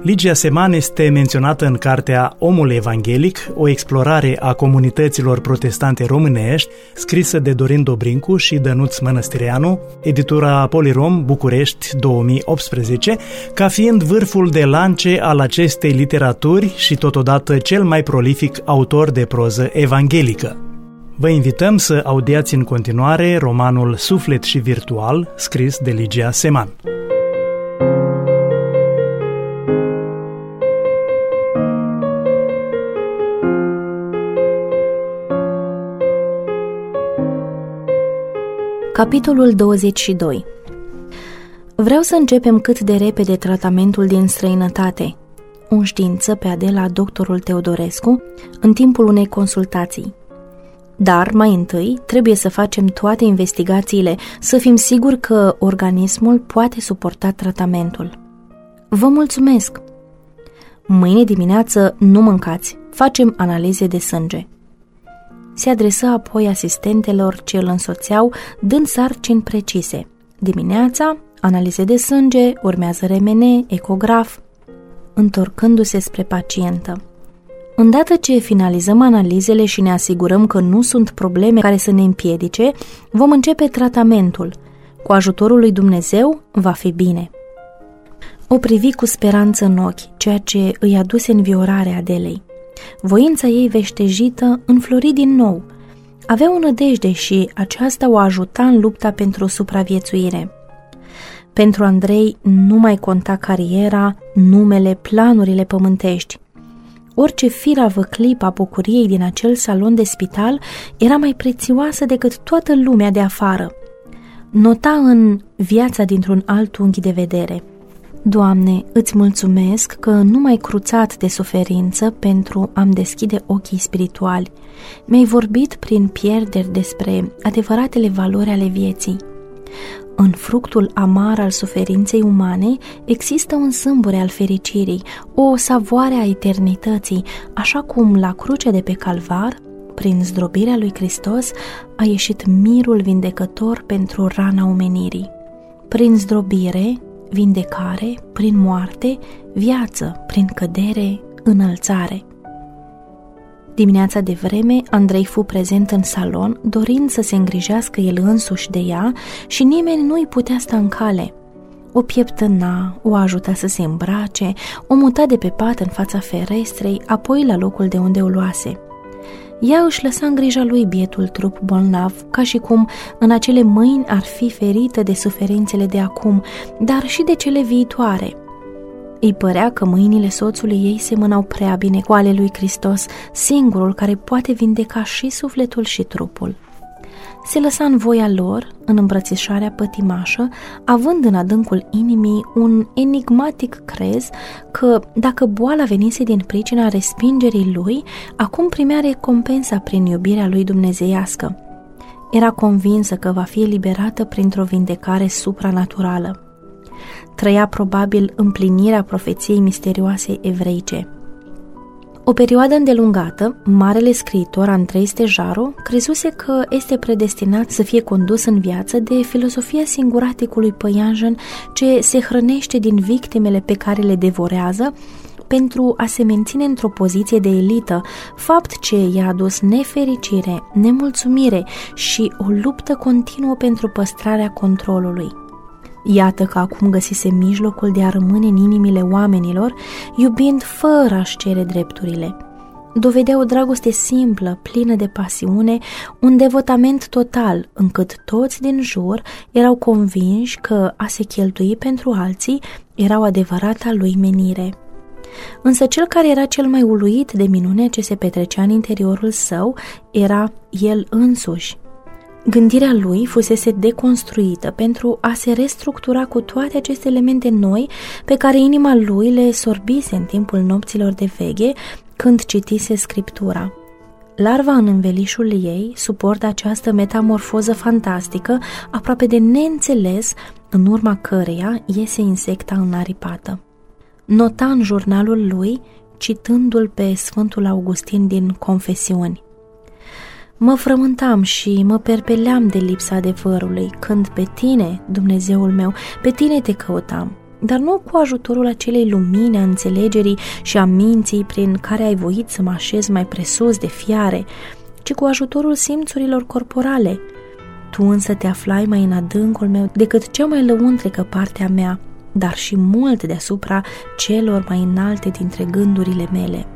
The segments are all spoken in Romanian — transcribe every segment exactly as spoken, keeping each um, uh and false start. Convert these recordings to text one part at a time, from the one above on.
Ligia Seman este menționată în cartea Omul Evanghelic, o explorare a comunităților protestante românești, scrisă de Dorin Dobrincu și Dănuț Mănăstireanu, editura Polirom, București, două mii optsprezece, ca fiind vârful de lance al acestei literaturi și totodată cel mai prolific autor de proză evanghelică. Vă invităm să audiați în continuare romanul Suflet și Virtual, scris de Ligia Seman. Capitolul douăzeci și doi. Vreau să începem cât de repede tratamentul din străinătate. O știință pe Adela doctorul Teodorescu în timpul unei consultații. Dar, mai întâi, trebuie să facem toate investigațiile, să fim siguri că organismul poate suporta tratamentul. Vă mulțumesc! Mâine dimineață nu mâncați, facem analize de sânge. Se adresă apoi asistentelor ce îl însoțeau, dând sarcini precise. Dimineața, analize de sânge, urmează R M N, ecograf, întorcându-se spre pacientă. Îndată ce finalizăm analizele și ne asigurăm că nu sunt probleme care să ne împiedice, vom începe tratamentul. Cu ajutorul lui Dumnezeu va fi bine. O privi cu speranță în ochi, ceea ce îi aduse înviorarea Adelei. Voința ei veștejită înflori din nou. Avea o nădejde și aceasta o ajuta în lupta pentru supraviețuire. Pentru Andrei nu mai conta cariera, numele, planurile pământești. Orice firavă clipă a bucuriei din acel salon de spital era mai prețioasă decât toată lumea de afară. Nota în viața dintr-un alt unghi de vedere. Doamne, îți mulțumesc că nu m-ai cruțat de suferință pentru a-mi deschide ochii spirituali. Mi-ai vorbit prin pierderi despre adevăratele valori ale vieții. În fructul amar al suferinței umane există un sâmbure al fericirii, o savoare a eternității, așa cum la crucea de pe Calvar, prin zdrobirea lui Hristos, a ieșit mirul vindecător pentru rana omenirii. Prin zdrobire, vindecare, prin moarte, viață, prin cădere, înălțare. Dimineața de vreme, Andrei fu prezent în salon, dorind să se îngrijească el însuși de ea și nimeni nu îi putea sta în cale. O pieptăna, o ajuta să se îmbrace, o muta de pe pat în fața ferestrei, apoi la locul de unde o luase. Ea își lăsa în grija lui bietul trup bolnav, ca și cum în acele mâini ar fi ferită de suferințele de acum, dar și de cele viitoare. Îi părea că mâinile soțului ei semănau prea bine cu ale lui Hristos, singurul care poate vindeca și sufletul și trupul. Se lăsa în voia lor, în îmbrățișarea pătimașă, având în adâncul inimii un enigmatic crez că, dacă boala venise din pricina respingerii lui, acum primea recompensa prin iubirea lui dumnezeiască. Era convinsă că va fi eliberată printr-o vindecare supranaturală. Trăia probabil împlinirea profeției misterioase evreice. O perioadă îndelungată, marele scriitor Andrei Stejaru crezuse că este predestinat să fie condus în viață de filosofia singuraticului păianjen ce se hrănește din victimele pe care le devorează pentru a se menține într-o poziție de elită, fapt ce i-a adus nefericire, nemulțumire și o luptă continuă pentru păstrarea controlului. Iată că acum găsise mijlocul de a rămâne în inimile oamenilor, iubind fără a-și cere drepturile. Dovedea o dragoste simplă, plină de pasiune, un devotament total, încât toți din jur erau convinși că a se cheltui pentru alții era o adevărată lui menire. Însă cel care era cel mai uluit de minunea ce se petrecea în interiorul său era el însuși. Gândirea lui fusese deconstruită pentru a se restructura cu toate aceste elemente noi pe care inima lui le sorbise în timpul nopților de veche când citise Scriptura. Larva în învelișul ei suportă această metamorfoză fantastică, aproape de neînțeles, în urma căreia iese insecta înaripată. Nota în jurnalul lui, citându-l pe Sfântul Augustin din Confesiuni: mă frământam și mă perpeleam de lipsa adevărului, când pe tine, Dumnezeul meu, pe tine te căutam. dar nu cu ajutorul acelei lumini a înțelegerii și a minții prin care ai voit să mă așez mai presus de fiare, ci cu ajutorul simțurilor corporale. Tu însă te aflai mai în adâncul meu decât cea mai lăuntrică parte a mea, dar și mult deasupra celor mai înalte dintre gândurile mele.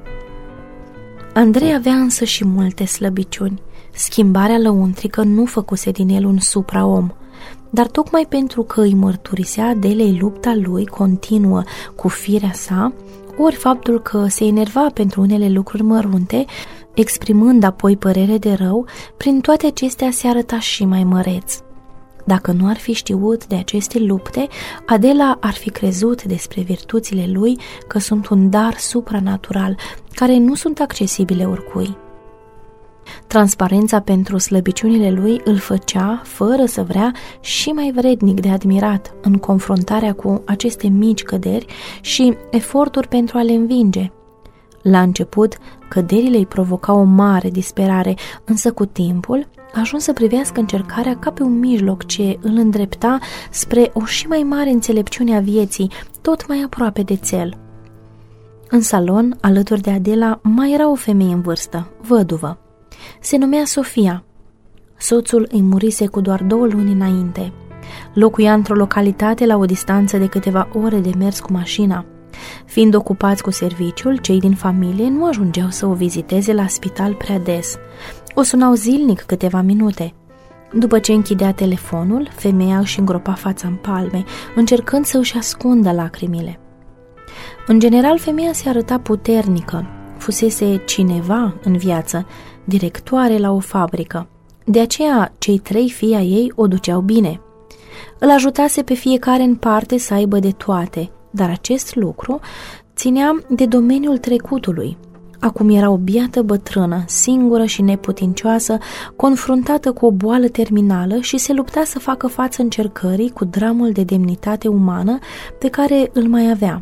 Andrei avea însă și multe slăbiciuni. Schimbarea lăuntrică nu făcuse din el un supraom, dar tocmai pentru că îi mărturisea Adelei lupta lui continuă cu firea sa, ori faptul că se enerva pentru unele lucruri mărunte, exprimând apoi părere de rău, prin toate acestea se arăta și mai măreț. Dacă nu ar fi știut de aceste lupte, Adela ar fi crezut despre virtuțile lui că sunt un dar supranatural, care nu sunt accesibile oricui. Transparența pentru slăbiciunile lui îl făcea, fără să vrea, și mai vrednic de admirat în confruntarea cu aceste mici căderi și eforturi pentru a le învinge. La început, căderile îi provocau o mare disperare, însă cu timpul a ajuns să privească încercarea ca pe un mijloc ce îl îndrepta spre o și mai mare înțelepciune a vieții, tot mai aproape de țel. În salon, alături de Adela, mai era o femeie în vârstă, văduvă. Se numea Sofia. Soțul îi murise cu doar două luni înainte. Locuia într-o localitate la o distanță de câteva ore de mers cu mașina. Fiind ocupați cu serviciul, cei din familie nu ajungeau să o viziteze la spital prea des. O sunau zilnic câteva minute. După ce închidea telefonul, femeia își îngropa fața în palme, încercând să își ascundă lacrimile. În general, femeia se arăta puternică. Fusese cineva în viață, directoare la o fabrică. De aceea, cei trei fii ai ei o duceau bine. Îl ajutase pe fiecare în parte să aibă de toate, dar acest lucru ținea de domeniul trecutului. Acum era o biată bătrână, singură și neputincioasă, confruntată cu o boală terminală și se lupta să facă față încercării cu dramul de demnitate umană pe care îl mai avea.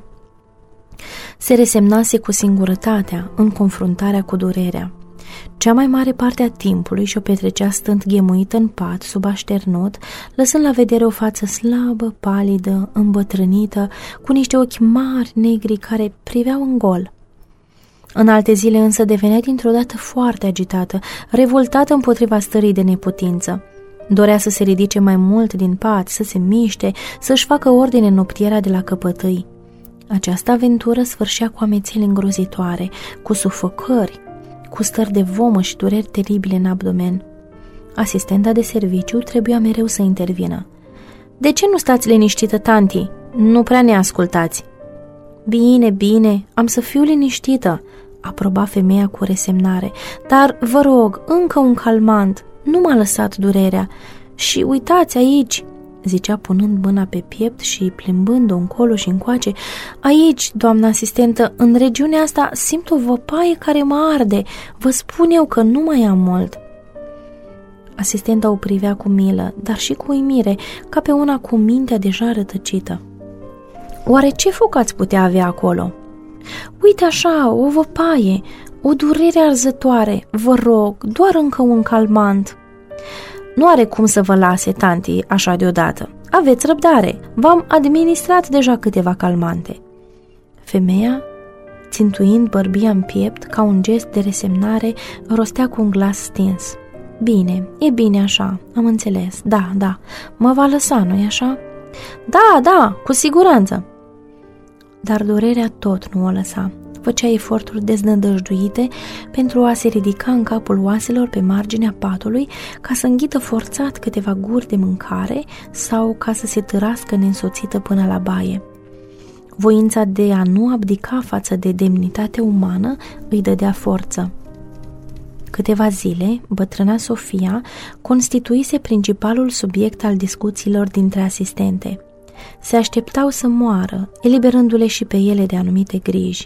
Se resemnase cu singurătatea în confruntarea cu durerea. Cea mai mare parte a timpului și-o petrecea stând ghemuită în pat, sub așternut, lăsând la vedere o față slabă, palidă, îmbătrânită, cu niște ochi mari, negri, care priveau în gol. În alte zile însă devenea dintr-o dată foarte agitată, revoltată împotriva stării de neputință. Dorea să se ridice mai mult din pat, să se miște, să-și facă ordine în noptiera de la căpătâi. Această aventură sfârșea cu amețeli îngrozitoare, cu sufocări, cu stări de vomă și dureri teribile în abdomen. Asistenta de serviciu trebuia mereu să intervină. "De ce nu stați liniștită, tanti? Nu prea ne ascultați." "Bine, bine, am să fiu liniștită," aproba femeia cu resemnare, "dar vă rog, încă un calmant, nu m-a lăsat durerea. Și uitați aici," zicea punând mâna pe piept și plimbând-o încolo și încoace, "aici, doamnă asistentă, în regiunea asta simt o văpaie care mă arde. Vă spun eu că nu mai am mult." Asistenta o privea cu milă, dar și cu uimire, ca pe una cu mintea deja rătăcită. "Oare ce foc ați putea avea acolo?" "Uite așa, o văpaie, o durere arzătoare. Vă rog, doar încă un calmant." "Nu are cum să vă lase, tanti, așa deodată. Aveți răbdare, v-am administrat deja câteva calmante." Femeia, țintuind bărbia în piept, ca un gest de resemnare, rostea cu un glas stins. "Bine, e bine așa, am înțeles, da, da, mă va lăsa, nu-i așa?" "Da, da, cu siguranță." Dar durerea tot nu o lăsa. Făcea eforturi deznădăjduite pentru a se ridica în capul oaselor pe marginea patului ca să înghită forțat câteva guri de mâncare sau ca să se târască neînsoțită până la baie. Voința de a nu abdica față de demnitatea umană îi dădea forță. Câteva zile, bătrâna Sofia constituise principalul subiect al discuțiilor dintre asistente. Se așteptau să moară, eliberându-le și pe ele de anumite griji.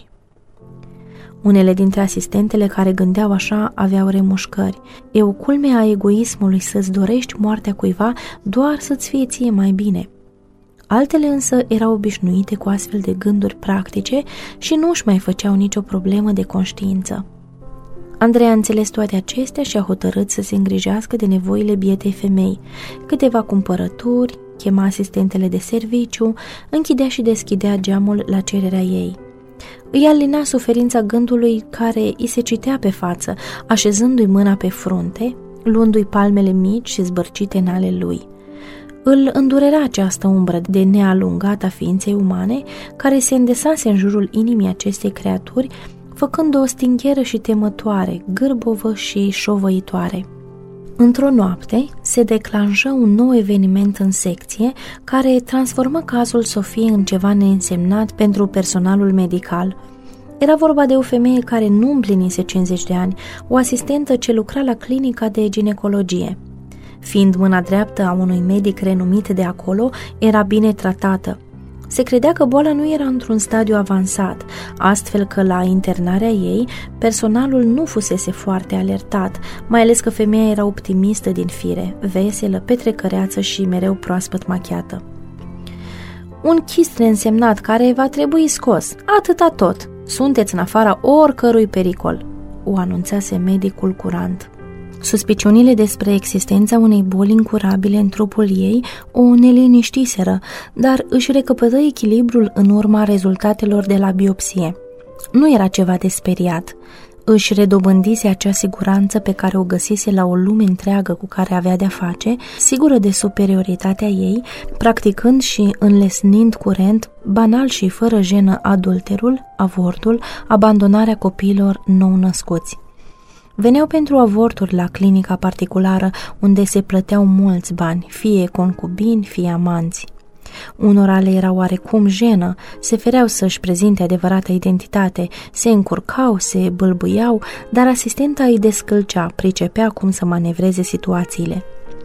Unele dintre asistentele care gândeau așa aveau remușcări. E o culme a egoismului să-ți dorești moartea cuiva doar să-ți fie ție mai bine. Altele însă erau obișnuite cu astfel de gânduri practice și nu își mai făceau nicio problemă de conștiință. Andrei a înțeles toate acestea și a hotărât să se îngrijească de nevoile bietei femei, câteva cumpărături, chema asistentele de serviciu, închidea și deschidea geamul la cererea ei. Îi alina suferința gândului care îi se citea pe față, așezându-i mâna pe frunte, luându-i palmele mici și zbărcite în ale lui. Îl îndurera această umbră de nealungată a ființei umane, care se îndesase în jurul inimii acestei creaturi, făcând-o stingheră și temătoare, gârbovă și șovăitoare. Într-o noapte se declanșă un nou eveniment în secție care transformă cazul Sofiei în ceva neînsemnat pentru personalul medical. Era vorba de o femeie care nu împlinise cincizeci de ani, o asistentă ce lucra la clinica de ginecologie. Fiind mâna dreaptă a unui medic renumit de acolo, era bine tratată. Se credea că boala nu era într-un stadiu avansat, astfel că la internarea ei, personalul nu fusese foarte alertat, mai ales că femeia era optimistă din fire, veselă, petrecăreață și mereu proaspăt machiată. Un chist neînsemnat care va trebui scos, atâta tot. Sunteți în afara oricărui pericol, o anunțase medicul curant. Suspiciunile despre existența unei boli incurabile în trupul ei o neliniștiseră, dar își recăpătă echilibrul în urma rezultatelor de la biopsie. Nu era ceva de speriat. Își redobândise acea siguranță pe care o găsise la o lume întreagă cu care avea de-a face, sigură de superioritatea ei, practicând și înlesnind curent, banal și fără jenă, adulterul, avortul, abandonarea copiilor nou-născuți. Veneau pentru avorturi la clinica particulară, unde se plăteau mulți bani, fie concubini, fie amanți. Unora le era oarecum jenă, se fereau să-și prezinte adevărata identitate, se încurcau, se bâlbâiau, dar asistenta îi descălcea, pricepea cum să manevreze situațiile.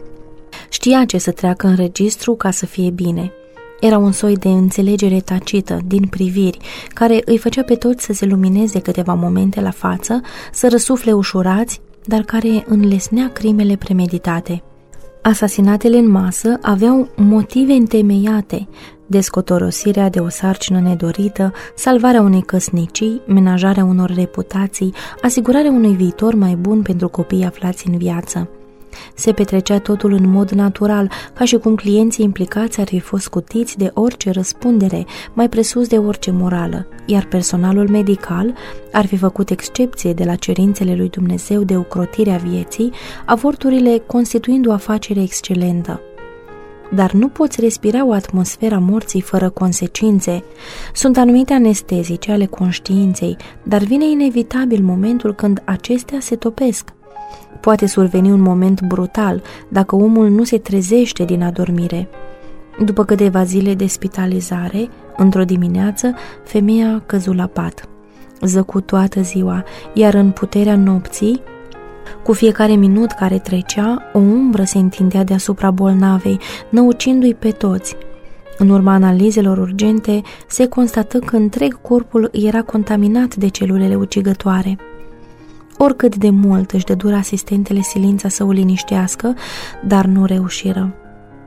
Știa ce să treacă în registru ca să fie bine. Era un soi de înțelegere tacită, din priviri, care îi făcea pe toți să se lumineze câteva momente la față, să răsufle ușurați, dar care înlesnea crimele premeditate. Asasinatele în masă aveau motive întemeiate: descotorosirea de o sarcină nedorită, salvarea unei căsnicii, menajarea unor reputații, asigurarea unui viitor mai bun pentru copiii aflați în viață. Se petrecea totul în mod natural, ca și cum clienții implicați ar fi fost scutiți de orice răspundere, mai presus de orice morală, iar personalul medical ar fi făcut excepție de la cerințele lui Dumnezeu de ocrotirea vieții, avorturile constituind o afacere excelentă. Dar nu poți respira o atmosferă a morții fără consecințe. Sunt anumite anestezice ale conștiinței, dar vine inevitabil momentul când acestea se topesc. Poate surveni un moment brutal dacă omul nu se trezește din adormire. După câteva zile de spitalizare, într-o dimineață, femeia a căzut la pat. Zăcu toată ziua, iar în puterea nopții, cu fiecare minut care trecea, o umbră se întindea deasupra bolnavei, năucindu-i pe toți. În urma analizelor urgente, se constată că întreg corpul era contaminat de celulele ucigătoare. Oricât de mult își dădură asistentele silința să o liniștească, dar nu reușiră.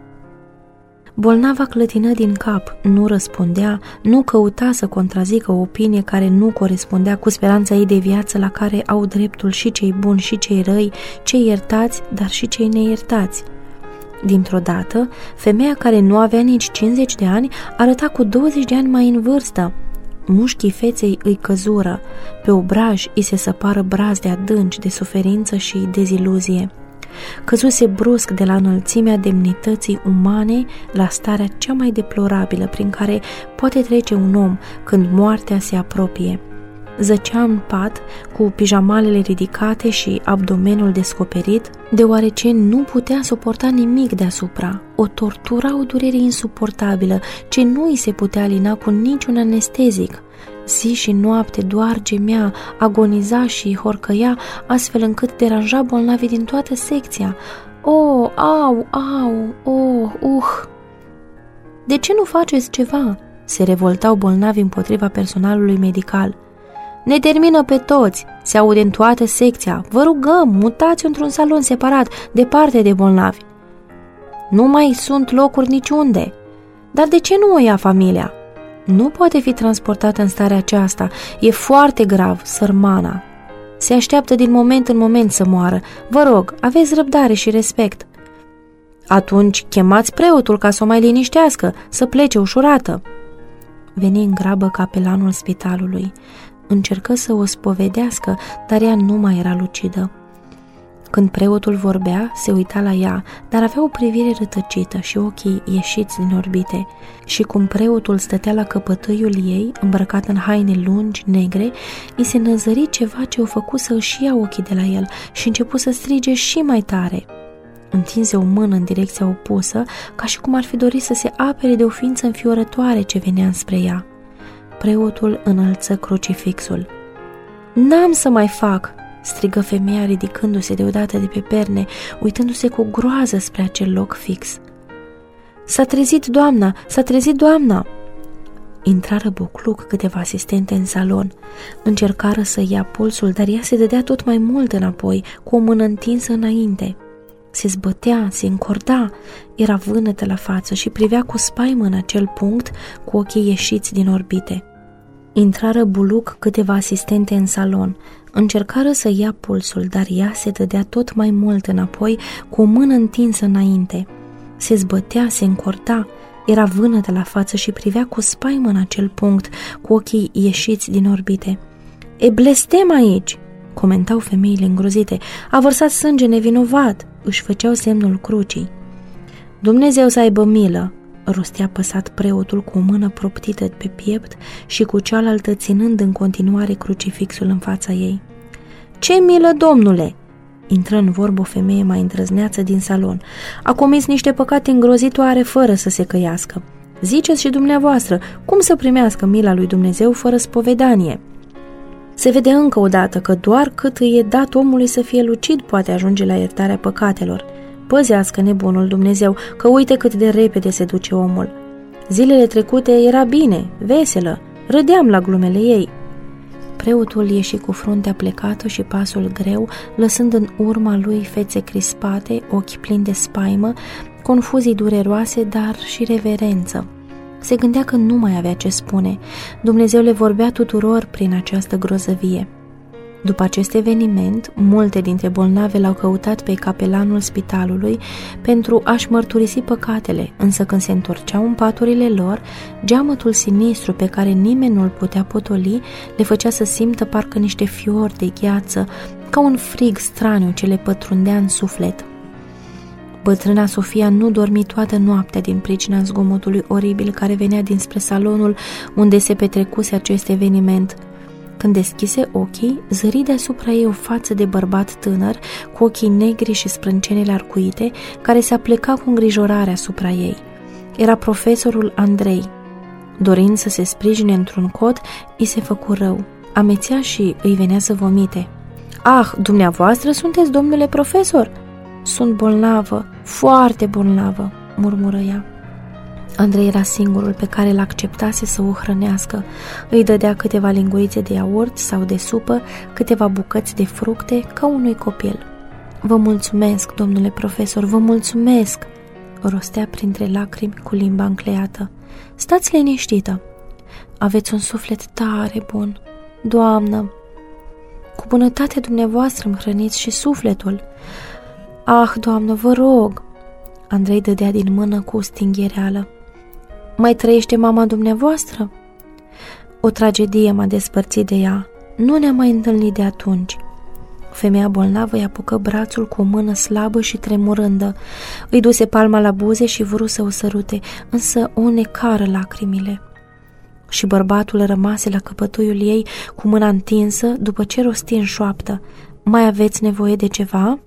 Bolnava clătină din cap, nu răspundea, nu căuta să contrazică o opinie care nu corespundea cu speranța ei de viață la care au dreptul și cei buni și cei răi, cei iertați, dar și cei neiertați. Dintr-o dată, femeia care nu avea nici cincizeci de ani arăta cu douăzeci de ani mai în vârstă. Mușchii feței îi căzură, pe obraj îi se săpară brazde adânci de suferință și deziluzie. Căzuse brusc de la înălțimea demnității umane la starea cea mai deplorabilă prin care poate trece un om când moartea se apropie. Zăcea în pat, cu pijamalele ridicate și abdomenul descoperit, deoarece nu putea suporta nimic deasupra. O tortura o durere insuportabilă, ce nu îi se putea alina cu niciun anestezic. Zi și noapte doar gemea, agoniza și horcăia, astfel încât deranja bolnavii din toată secția. Oh, au, au, oh, uh! De ce nu faceți ceva? Se revoltau bolnavii împotriva personalului medical. Ne termină pe toți, se aude în toată secția. Vă rugăm, mutați într-un salon separat, departe de bolnavi. Nu mai sunt locuri niciunde. Dar de ce nu o ia familia? Nu poate fi transportată în starea aceasta. E foarte grav, sărmana. Se așteaptă din moment în moment să moară. Vă rog, aveți răbdare și respect. Atunci chemați preotul ca să o mai liniștească, să plece ușurată. Veni în grabă capelanul spitalului. Încercă să o spovedească, dar ea nu mai era lucidă. Când preotul vorbea, se uita la ea, dar avea o privire rătăcită și ochii ieșiți din orbite. Și cum preotul stătea la căpătâiul ei, îmbrăcat în haine lungi, negre, îi se năzări ceva ce o făcu să își ia ochii de la el și începu să strige și mai tare. Întinse o mână în direcția opusă, ca și cum ar fi dorit să se apere de o ființă înfiorătoare ce venea înspre ea. Preotul înălță crucifixul. N-am să mai fac!" strigă femeia ridicându-se deodată de pe perne, uitându-se cu groază spre acel loc fix. S-a trezit doamna! S-a trezit doamna! Intrară bucluc câteva asistente în salon. Încercară să ia pulsul, dar ea se dădea tot mai mult înapoi, cu o mână întinsă înainte. Se zbătea, se încorda, era vânătă la față și privea cu spaimă în acel punct, cu ochii ieșiți din orbite. Intrară buluc câteva asistente în salon. Încercară să ia pulsul, dar ea se dădea tot mai mult înapoi, cu o mână întinsă înainte. Se zbătea, se încorda, era vânătă la față și privea cu spaimă în acel punct, cu ochii ieșiți din orbite. E blestem aici!" comentau femeile îngrozite. A vărsat sânge nevinovat!" își făceau semnul crucii. Dumnezeu să aibă milă!" rostea păsat preotul cu o mână proptită pe piept și cu cealaltă ținând în continuare crucifixul în fața ei. Ce milă, domnule!" intră în vorbă o femeie mai îndrăzneață din salon. A comis niște păcate îngrozitoare fără să se căiască. Ziceți și dumneavoastră, cum să primească mila lui Dumnezeu fără spovedanie? Se vede încă o dată că doar cât îi e dat omului să fie lucid poate ajunge la iertarea păcatelor. Păzească nebunul Dumnezeu, că uite cât de repede se duce omul. Zilele trecute era bine, veselă, râdeam la glumele ei. Preotul ieși cu fruntea plecată și pasul greu, lăsând în urma lui fețe crispate, ochi plini de spaimă, confuzii dureroase, dar și reverență. Se gândea că nu mai avea ce spune. Dumnezeu le vorbea tuturor prin această grozăvie. După acest eveniment, multe dintre bolnavi l-au căutat pe capelanul spitalului pentru a-și mărturisi păcatele, însă când se întorceau în paturile lor, geamătul sinistru pe care nimeni nu-l putea potoli le făcea să simtă parcă niște fiori de gheață, ca un frig straniu ce le pătrundea în suflet. Bătrâna Sofia nu dormi toată noaptea din pricina zgomotului oribil care venea dinspre salonul unde se petrecuse acest eveniment. Când deschise ochii, zări deasupra ei o față de bărbat tânăr, cu ochii negri și sprâncenele arcuite, care se apleca cu îngrijorare asupra ei. Era profesorul Andrei. Dorind să se sprijine într-un cot, îi se făcu rău. Amețea și îi venea să vomite. Ah, dumneavoastră sunteți, domnule profesor?" Sunt bolnavă, foarte bolnavă," murmură ea. Andrei era singurul pe care îl acceptase să o hrănească. Îi dădea câteva lingurițe de iaurt sau de supă, câteva bucăți de fructe, ca unui copil. Vă mulțumesc, domnule profesor, vă mulțumesc!" rostea printre lacrimi cu limba încleiată. Stați liniștită! Aveți un suflet tare bun, doamnă! Cu bunătatea dumneavoastră îmi hrăniți și sufletul. Ah, doamnă, vă rog!" Andrei dădea din mână cu stinghereală. Mai trăiește mama dumneavoastră?" O tragedie m-a despărțit de ea. Nu ne-am mai întâlnit de atunci." Femeia bolnavă îi apucă brațul cu o mână slabă și tremurândă. Îi duse palma la buze și vreau să o sărute, însă o necară lacrimile. Și bărbatul rămase la căpătuiul ei cu mâna întinsă, după ce rosti în șoaptă. Mai aveți nevoie de ceva?"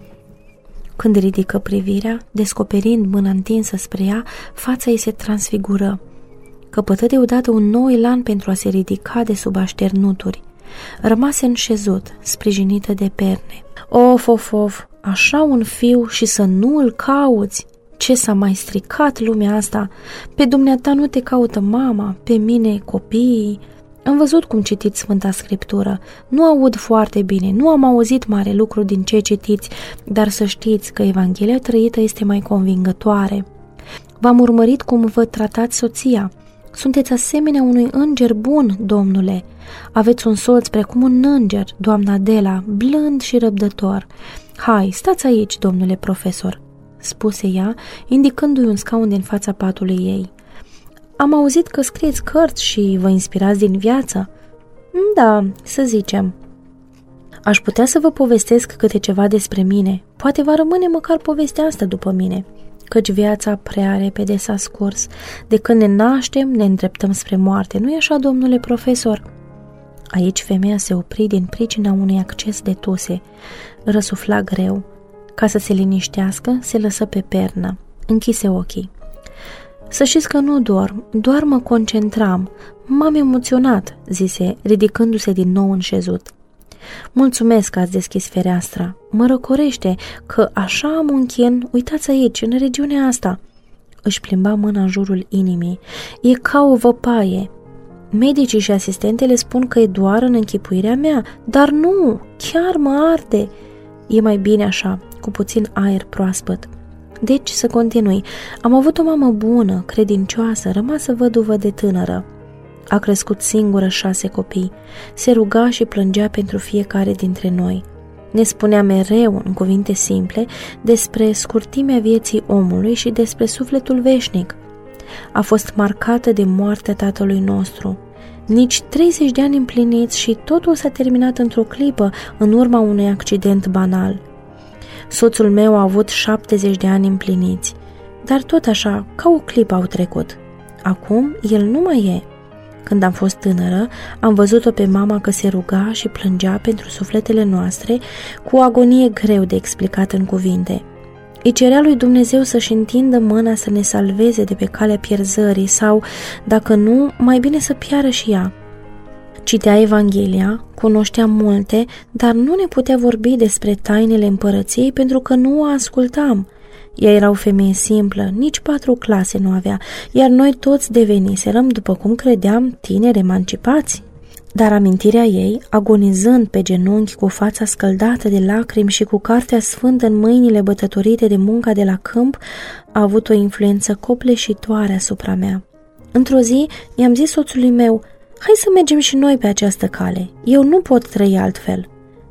Când ridică privirea, descoperind mâna întinsă spre ea, fața ei se transfigură. Căpătă deodată un nou elan pentru a se ridica de sub așternuturi. Rămase înșezut, sprijinită de perne. Of, of, of, așa un fiu și să nu îl cauți! Ce s-a mai stricat lumea asta? Pe dumneata nu te caută mama, pe mine copiii. Am văzut cum citiți Sfânta Scriptură. Nu aud foarte bine, nu am auzit mare lucru din ce citiți, dar să știți că Evanghelia trăită este mai convingătoare. V-am urmărit cum vă tratați soția. Sunteți asemenea unui înger bun, domnule. Aveți un soț precum un înger, doamna Adela, blând și răbdător. Hai, stați aici, domnule profesor. spuse ea, indicându-i un scaun din fața patului ei. Am auzit că scrieți cărți și vă inspirați din viață. Da, să zicem. Aș putea să vă povestesc câte ceva despre mine. Poate va rămâne măcar povestea asta după mine, căci viața prea repede s-a scurs. De când ne naștem, ne îndreptăm spre moarte. Nu-i așa, domnule profesor? Aici femeia se opri din pricina unui acces de tuse. Răsufla greu. Ca să se liniștească, se lăsă pe pernă. Închise ochii. Să știți că nu dorm, doar mă concentram. M-am emoționat, zise, ridicându-se din nou în șezut. Mulțumesc că ați deschis fereastra. Mă răcorește că așa am un chin, uitați aici, în regiunea asta. Își plimba mâna în jurul inimii. E ca o văpaie. Medicii și asistentele spun că e doar în închipuirea mea, dar nu, chiar mă arde. E mai bine așa, cu puțin aer proaspăt. Deci, să continui, am avut o mamă bună, credincioasă, rămasă văduvă de tânără. A crescut singură șase copii, se ruga și plângea pentru fiecare dintre noi. Ne spunea mereu, în cuvinte simple, despre scurtimea vieții omului și despre sufletul veșnic. A fost marcată de moartea tatălui nostru. Nici treizeci de ani împliniți și totul s-a terminat într-o clipă, în urma unui accident banal. Soțul meu a avut șaptezeci de ani împliniți, dar tot așa, ca o clipă au trecut. Acum, el nu mai e. Când am fost tânără, am văzut-o pe mama că se ruga și plângea pentru sufletele noastre cu o agonie greu de explicat în cuvinte. Îi cerea lui Dumnezeu să-și întindă mâna să ne salveze de pe calea pierzării sau, dacă nu, mai bine să piară și ea. Citea Evanghelia, cunoștea multe, dar nu ne putea vorbi despre tainele împărăției pentru că nu o ascultam. Ea era o femeie simplă, nici patru clase nu avea, iar noi toți deveniserăm, după cum credeam, tineri emancipați. Dar amintirea ei, agonizând pe genunchi cu fața scăldată de lacrimi și cu cartea sfântă în mâinile bătătorite de munca de la câmp, a avut o influență copleșitoare asupra mea. Într-o zi i-am zis soțului meu: hai să mergem și noi pe această cale, eu nu pot trăi altfel.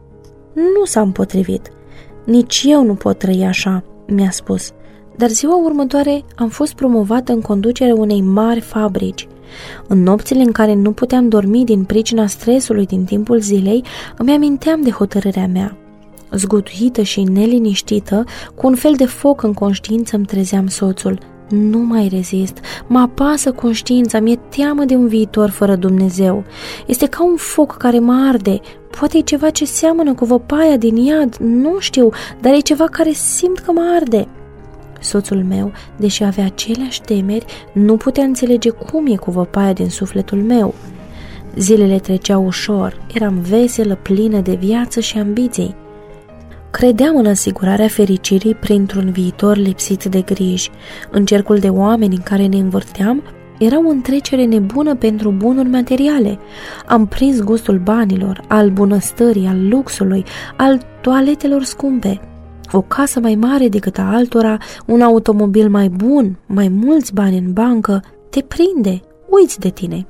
Nu s-a împotrivit. Nici eu nu pot trăi așa, mi-a spus. Dar ziua următoare am fost promovată în conducerea unei mari fabrici. În nopțile în care nu puteam dormi din pricina stresului din timpul zilei, îmi aminteam de hotărârea mea. Zguduită și neliniștită, cu un fel de foc în conștiință îmi trezeam soțul. Nu mai rezist, mă apasă conștiința, mi-e teamă de un viitor fără Dumnezeu. Este ca un foc care mă arde, poate e ceva ce seamănă cu văpaia din iad, nu știu, dar e ceva care simt că mă arde. Soțul meu, deși avea aceleași temeri, nu putea înțelege cum e cu văpaia din sufletul meu. Zilele treceau ușor, eram veselă, plină de viață și ambiții. Credeam în asigurarea fericirii printr-un viitor lipsit de griji. În cercul de oameni în care ne învârteam, era o întrecere nebună pentru bunuri materiale. Am prins gustul banilor, al bunăstării, al luxului, al toaletelor scumpe. O casă mai mare decât a altora, un automobil mai bun, mai mulți bani în bancă, te prinde, uiți de tine.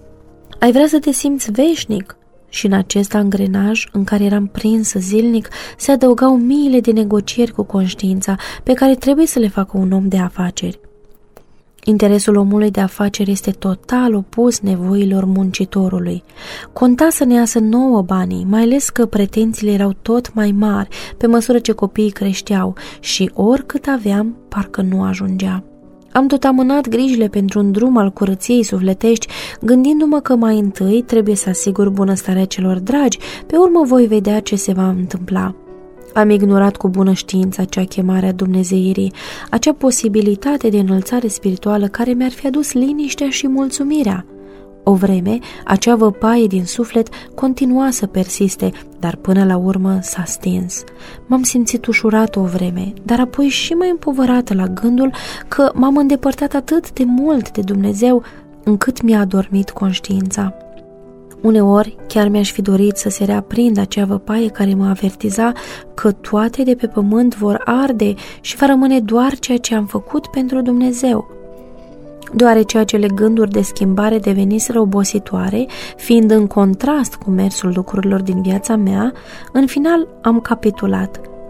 Ai vrea să te simți veșnic? Și în acest angrenaj în care eram prinsă zilnic se adăugau miile de negocieri cu conștiința pe care trebuie să le facă un om de afaceri. Interesul omului de afaceri este total opus nevoilor muncitorului. Conta să ne iasă nouă banii, mai ales că pretențiile erau tot mai mari pe măsură ce copiii creșteau și oricât aveam, parcă nu ajungea. Am tot amânat grijile pentru un drum al curăției sufletești, gândindu-mă că mai întâi trebuie să asigur bunăstarea celor dragi, pe urmă voi vedea ce se va întâmpla. Am ignorat cu bună știință acea chemare a dumnezeirii, acea posibilitate de înălțare spirituală care mi-ar fi adus liniștea și mulțumirea. O vreme, acea văpaie din suflet continua să persiste, dar până la urmă s-a stins. M-am simțit ușurată o vreme, dar apoi și mai împovărată la gândul că m-am îndepărtat atât de mult de Dumnezeu, încât mi-a adormit conștiința. Uneori chiar mi-aș fi dorit să se reaprindă acea văpaie care mă avertiza că toate de pe pământ vor arde și va rămâne doar ceea ce am făcut pentru Dumnezeu. Deoarece acele gânduri de schimbare deveniseră obositoare, fiind în contrast cu mersul lucrurilor din viața mea, în final am capitulat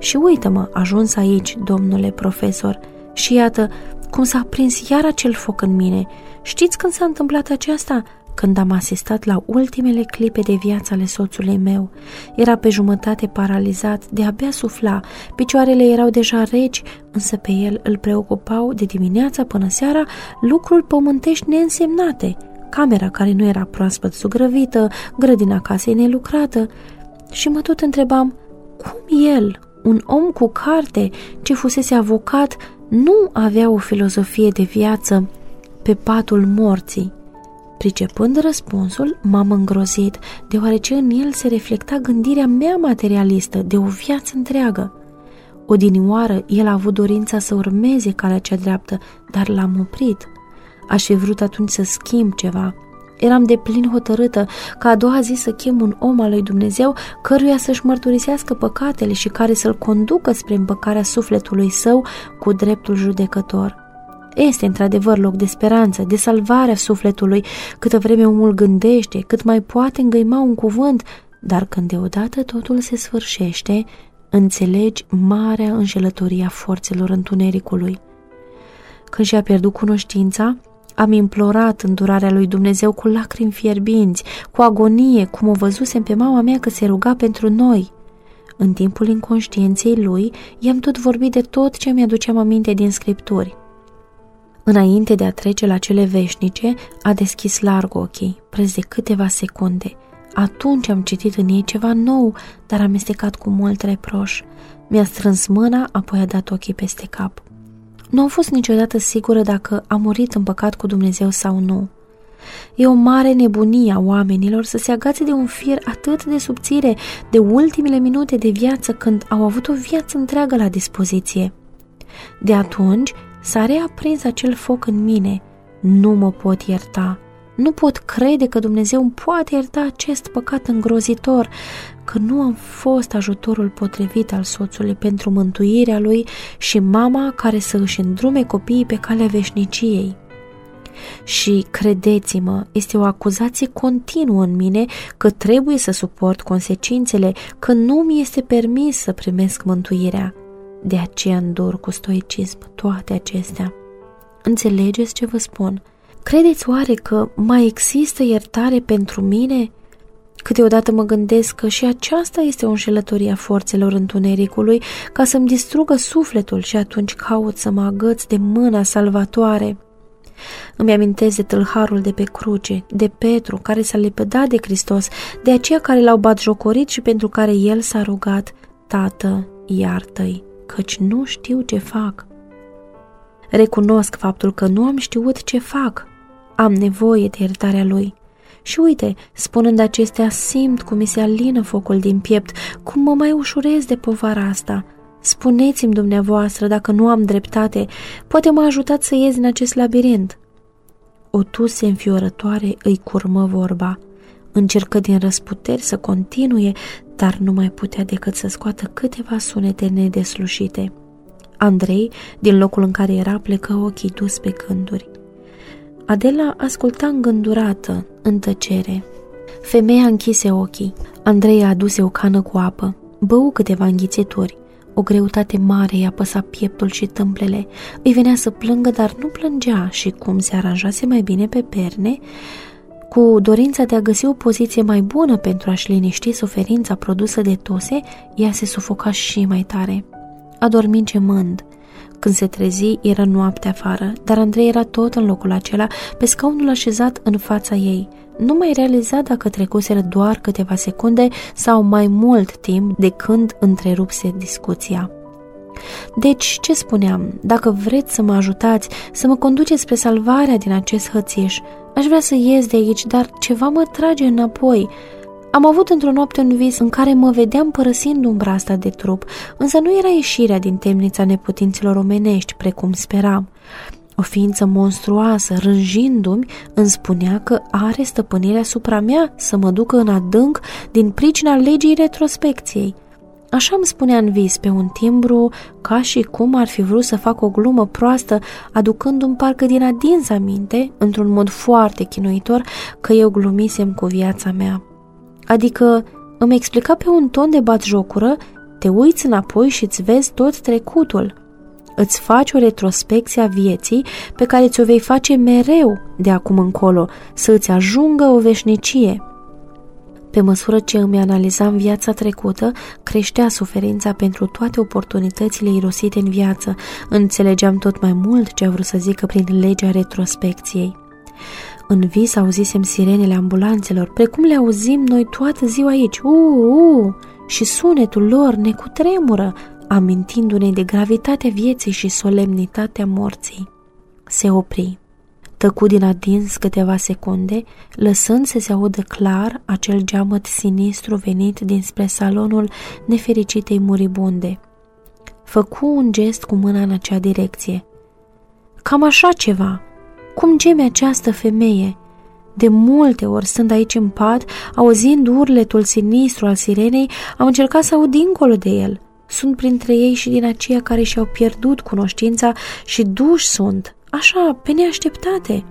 Și uită-mă, ajuns aici, domnule profesor, și iată cum s-a aprins iar acel foc în mine. Știți când s-a întâmplat aceasta? Când am asistat la ultimele clipe de viață ale soțului meu. Era pe jumătate paralizat, de-abia sufla, picioarele erau deja reci, însă pe el îl preocupau de dimineața până seara lucruri pământești neînsemnate, camera care nu era proaspăt zugrăvită, grădina casei nelucrată. Și mă tot întrebam, cum el, un om cu carte, ce fusese avocat, nu avea o filozofie de viață pe patul morții? Pricepând răspunsul, m-am îngrozit, deoarece în el se reflecta gândirea mea materialistă de o viață întreagă. Odinioară, el a avut dorința să urmeze calea cea dreaptă, dar l-am oprit. Aș fi vrut atunci să schimb ceva. Eram deplin hotărâtă ca a doua zi să chem un om al lui Dumnezeu căruia să-și mărturisească păcatele și care să-l conducă spre împăcarea sufletului său cu dreptul judecător. Este într-adevăr loc de speranță, de salvarea sufletului, câtă vreme omul gândește, cât mai poate îngăima un cuvânt, dar când deodată totul se sfârșește, înțelegi marea înșelătorie a forțelor întunericului. Când și-a pierdut cunoștința, am implorat îndurarea lui Dumnezeu cu lacrimi fierbinți, cu agonie, cum o văzusem pe mama mea că se ruga pentru noi. În timpul inconștienței lui, i-am tot vorbit de tot ce mi-aduceam aminte din Scripturi. Înainte de a trece la cele veșnice, a deschis larg ochii, preț de câteva secunde. Atunci am citit în ei ceva nou, dar amestecat cu mult reproș. Mi-a strâns mâna, apoi a dat ochii peste cap. Nu am fost niciodată sigură dacă a murit în păcat cu Dumnezeu sau nu. E o mare nebunie a oamenilor să se agațe de un fir atât de subțire, de ultimele minute de viață, când au avut o viață întreagă la dispoziție. De atunci s-a reaprins acel foc în mine. Nu mă pot ierta. Nu pot crede că Dumnezeu îmi poate ierta acest păcat îngrozitor, că nu am fost ajutorul potrivit al soțului pentru mântuirea lui și mama care să își îndrume copiii pe calea veșniciei. Și, credeți-mă, este o acuzație continuă în mine că trebuie să suport consecințele, că nu mi este permis să primesc mântuirea. De aceea îndur cu stoicism toate acestea. Înțelegeți ce vă spun? Credeți oare că mai există iertare pentru mine? Câteodată mă gândesc că și aceasta este o înșelătorie a forțelor întunericului ca să-mi distrugă sufletul și atunci caut să mă agăț de mâna salvatoare. Îmi amintesc de tâlharul de pe cruce, de Petru care s-a lepădat de Hristos, de aceia care l-au batjocorit și pentru care el s-a rugat, Tată, iartă-i, căci nu știu ce fac. Recunosc faptul că nu am știut ce fac. Am nevoie de iertarea lui. Și uite, spunând acestea, simt cum mi se alină focul din piept, cum mă mai ușurez de povara asta. Spuneți-mi dumneavoastră dacă nu am dreptate, poate m-a ajutat să ies din acest labirint. O tuse înfiorătoare îi curmă vorba. Încercă din răsputeri să continue, dar nu mai putea decât să scoată câteva sunete nedeslușite. Andrei, din locul în care era, plecă ochii dus pe gânduri. Adela asculta îngândurată, în tăcere. Femeia închise ochii. Andrei a aduse o cană cu apă. Bău câteva înghițituri. O greutate mare i-a apăsat pieptul și tâmplele. Îi venea să plângă, dar nu plângea și, cum se aranjase mai bine pe perne, cu dorința de a găsi o poziție mai bună pentru a-și liniști suferința produsă de tose, ea se sufoca și mai tare. A dormit gemând. Când se trezi, era noapte afară, dar Andrei era tot în locul acela, pe scaunul așezat în fața ei. Nu mai realiza dacă trecuseră doar câteva secunde sau mai mult timp de când întrerupse discuția. Deci, ce spuneam? Dacă vreți să mă ajutați, să mă conduceți spre salvarea din acest hățiș, aș vrea să ies de aici, dar ceva mă trage înapoi. Am avut într-o noapte un vis în care mă vedeam părăsind umbra asta de trup, însă nu era ieșirea din temnița neputinților omenești, precum speram. O ființă monstruoasă, rânjindu-mi, îmi spunea că are stăpânirea asupra mea să mă ducă în adânc din pricina legii retrospecției. Așa îmi spunea în vis, pe un timbru, ca și cum ar fi vrut să fac o glumă proastă, aducându-mi parcă din adins aminte, într-un mod foarte chinuitor, că eu glumisem cu viața mea. Adică îmi explica pe un ton de batjocură te uiți înapoi și îți vezi tot trecutul. Îți faci o retrospecție a vieții pe care ți-o vei face mereu de acum încolo, să îți ajungă o veșnicie. Pe măsură ce îmi analizam viața trecută, creștea suferința pentru toate oportunitățile irosite în viață. Înțelegeam tot mai mult ce a vrut să zică prin legea retrospecției. În vis auzisem sirenele ambulanțelor, precum le auzim noi toată ziua aici, uuu, uh, și sunetul lor ne cutremură, amintindu-ne de gravitatea vieții și solemnitatea morții. Se opri. Tăcu din adins câteva secunde, lăsând să se audă clar acel geamăt sinistru venit dinspre salonul nefericitei muribunde. Făcu un gest cu mâna în acea direcție. Cam așa ceva. Cum geme această femeie? De multe ori, stând aici în pat, auzind urletul sinistru al sirenei, am încercat să aud dincolo de el. Sunt printre ei și din aceia care și-au pierdut cunoștința și duși sunt, așa, pe neașteptate.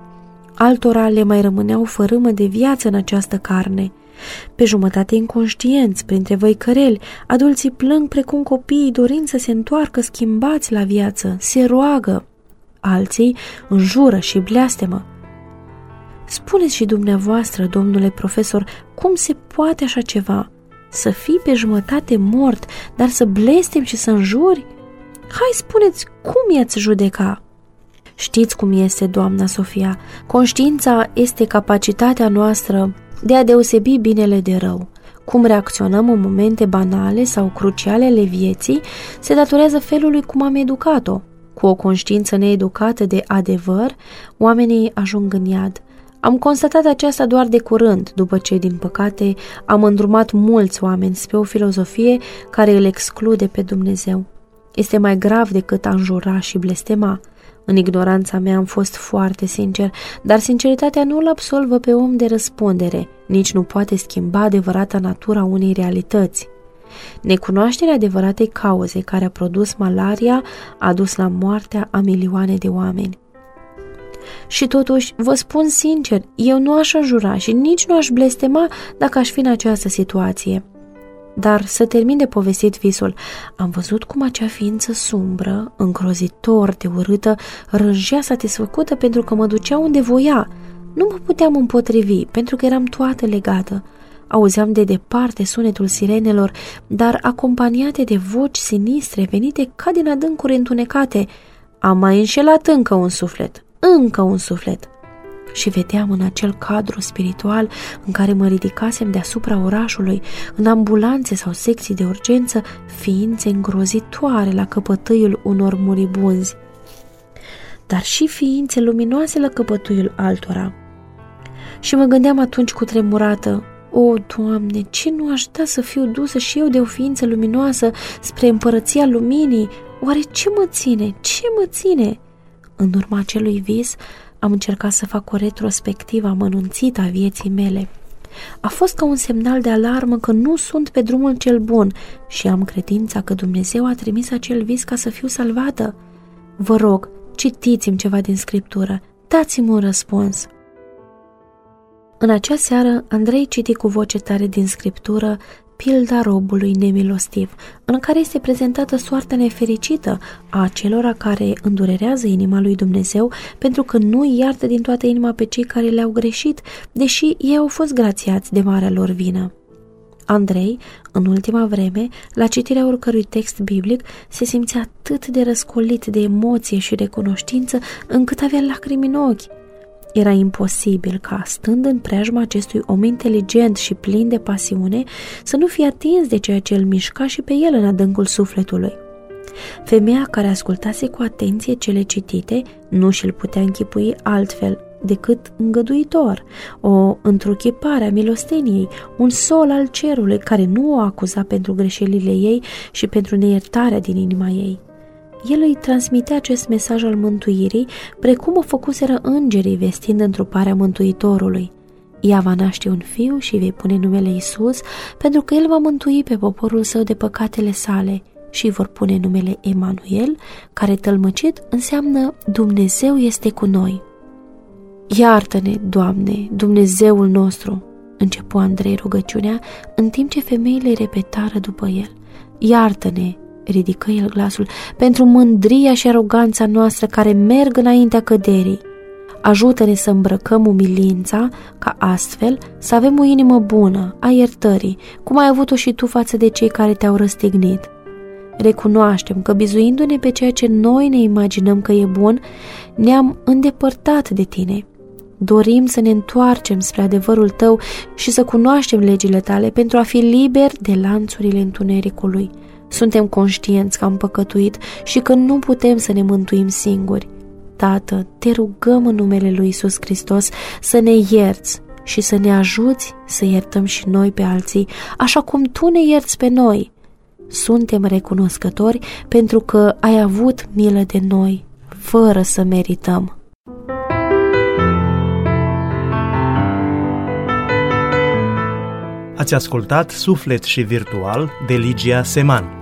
Altora le mai rămâneau fărâmă de viață în această carne. Pe jumătate inconștienți, printre văicăreli, adulții plâng precum copiii dorind să se întoarcă schimbați la viață, se roagă. Alții înjură și bleastemă. Spuneți și dumneavoastră, domnule profesor, cum se poate așa ceva? Să fii pe jumătate mort, dar să blestem și să înjuri? Hai, spuneți, cum i-ați judeca? Știți cum este, doamna Sofia, conștiința este capacitatea noastră de a deosebi binele de rău. Cum reacționăm în momente banale sau cruciale ale vieții se datorează felului cum am educat-o. Cu o conștiință needucată de adevăr, oamenii ajung în iad. Am constatat aceasta doar de curând, după ce, din păcate, am îndrumat mulți oameni spre o filozofie care îl exclude pe Dumnezeu. Este mai grav decât a înjura și blestema. În ignoranța mea am fost foarte sincer, dar sinceritatea nu îl absolvă pe om de răspundere, nici nu poate schimba adevărata natura unei realități. Necunoașterea adevăratei cauze care a produs malaria a dus la moartea a milioane de oameni. Și totuși, vă spun sincer, eu nu aș înjura și nici nu aș blestema dacă aș fi în această situație. Dar să termin de povestit visul, am văzut cum acea ființă sumbră, îngrozitor de urâtă, rângea satisfăcută pentru că mă ducea unde voia. Nu mă puteam împotrivi, pentru că eram toată legată. Auzeam de departe sunetul sirenelor, dar acompaniate de voci sinistre venite ca din adâncuri întunecate. Am mai înșelat încă un suflet, încă un suflet. Și vedeam în acel cadru spiritual în care mă ridicasem deasupra orașului, în ambulanțe sau secții de urgență, ființe îngrozitoare la căpătâiul unor muribunzi, dar și ființe luminoase la căpătâiul altora. Și mă gândeam atunci cu tremurată, o, Doamne, ce nu aș da să fiu dusă și eu de o ființă luminoasă spre împărăția luminii? Oare ce mă ține? Ce mă ține? În urma acelui vis, am încercat să fac o retrospectivă amănunțită a vieții mele. A fost ca un semnal de alarmă că nu sunt pe drumul cel bun și am credința că Dumnezeu a trimis acel vis ca să fiu salvată. Vă rog, citiți-mi ceva din Scriptură, dați-mi un răspuns. În acea seară, Andrei citi cu voce tare din Scriptură pilda robului nemilostiv, în care este prezentată soarta nefericită a acelora care îndurerează inima lui Dumnezeu pentru că nu iartă din toată inima pe cei care le-au greșit, deși ei au fost grațiați de marea lor vină. Andrei, în ultima vreme, la citirea oricărui text biblic, se simțea atât de răscolit de emoție și recunoștință încât avea lacrimi în ochi. Era imposibil ca, stând în preajma acestui om inteligent și plin de pasiune, să nu fie atins de ceea ce îl mișca și pe el în adâncul sufletului. Femeia care ascultase cu atenție cele citite nu și-l putea închipui altfel decât îngăduitor, o întruchipare a milosteniei, un sol al cerului care nu o acuza pentru greșelile ei și pentru neiertarea din inima ei. El îi transmitea acest mesaj al mântuirii, precum o făcuseră îngerii vestind întruparea Mântuitorului. Ea va naște un fiu și vei pune numele Iisus, pentru că el va mântui pe poporul său de păcatele sale, și vor pune numele Emanuel, care tălmăcit înseamnă Dumnezeu este cu noi. Iartă-ne, Doamne, Dumnezeul nostru, începu Andrei rugăciunea, în timp ce femeile repetară după el. iartă-ne, ridică el glasul, pentru mândria și aroganța noastră care merg înaintea căderii. Ajută-ne să îmbrăcăm umilința, ca astfel să avem o inimă bună, a iertării, cum ai avut-o și tu față de cei care te-au răstignit. Recunoaștem că, bizuindu-ne pe ceea ce noi ne imaginăm că e bun, ne-am îndepărtat de tine. Dorim să ne întoarcem spre adevărul tău și să cunoaștem legile tale pentru a fi liberi de lanțurile întunericului. Suntem conștienți că am păcătuit și că nu putem să ne mântuim singuri. Tată, te rugăm în numele lui Iisus Hristos să ne ierți și să ne ajuți să iertăm și noi pe alții, așa cum tu ne ierți pe noi. Suntem recunoscători pentru că ai avut milă de noi, fără să merităm. Ați ascultat Suflet și Virtual de Ligia Seman.